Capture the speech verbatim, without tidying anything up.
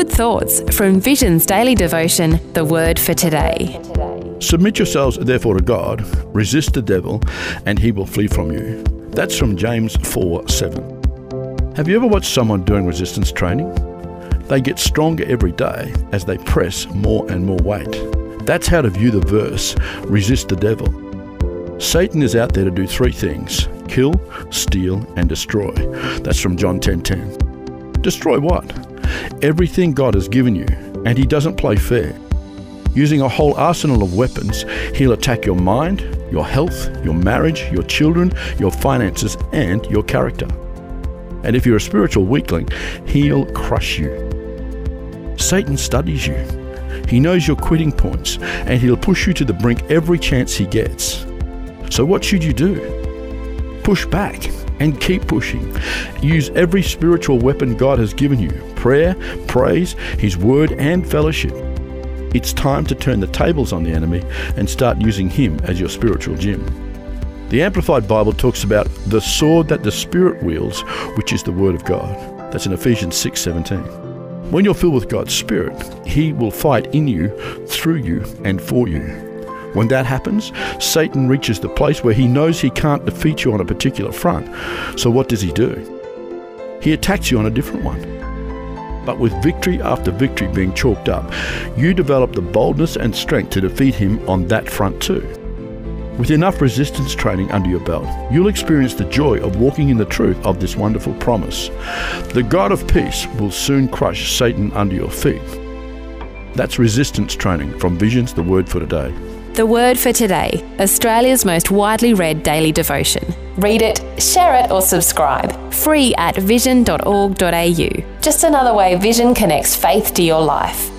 good thoughts from Vision's daily devotion, The Word for Today. Submit yourselves therefore to God, resist the devil, and he will flee from you. That's from James four seven. Have you ever watched someone doing resistance training? They get stronger every day as they press more and more weight. That's how to view the verse, resist the devil. Satan is out there to do three things: kill, steal, and destroy. That's from John ten ten. Destroy what? Everything God has given you, and he doesn't play fair. Using a whole arsenal of weapons, he'll attack your mind, your health, your marriage, your children, your finances, and your character. And if you're a spiritual weakling, he'll crush you. Satan studies you. He knows your quitting points, and he'll push you to the brink every chance he gets. So what should you do? Push back and keep pushing. Use every spiritual weapon God has given you: prayer, praise, his word, and fellowship. It's time to turn the tables on the enemy and start using him as your spiritual gym. The Amplified Bible talks about the sword that the Spirit wields, which is the Word of God. That's in Ephesians six seventeen. When you're filled with God's Spirit, he will fight in you, through you, and for you. When that happens, Satan reaches the place where he knows he can't defeat you on a particular front. So what does he do? He attacks you on a different one. But with victory after victory being chalked up, you develop the boldness and strength to defeat him on that front too. With enough resistance training under your belt, you'll experience the joy of walking in the truth of this wonderful promise. The God of peace will soon crush Satan under your feet. That's resistance training from Vision's The Word for Today. The Word for Today, Australia's most widely read daily devotion. Read it, share it, or subscribe. Free at vision dot org dot a u. Just another way Vision connects faith to your life.